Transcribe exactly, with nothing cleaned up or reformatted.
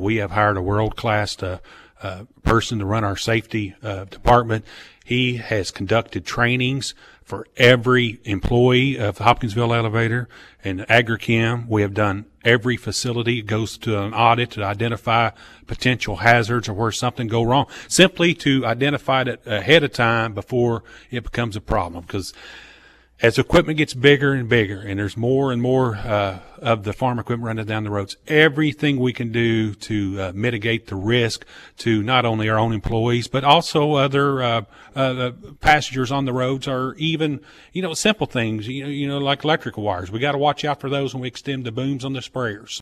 we have hired a world-class uh, uh, person to run our safety uh, department. He has conducted trainings for every employee of Hopkinsville Elevator and Agrichem. We have done every facility. It goes to an audit to identify potential hazards or where something go wrong, simply to identify it ahead of time before it becomes a problem. Because as equipment gets bigger and bigger, and there's more and more uh, of the farm equipment running down the roads, everything we can do to uh, mitigate the risk to not only our own employees, but also other uh, uh, passengers on the roads, or even, you know, simple things, you know, you know like electrical wires. We got to watch out for those when we extend the booms on the sprayers.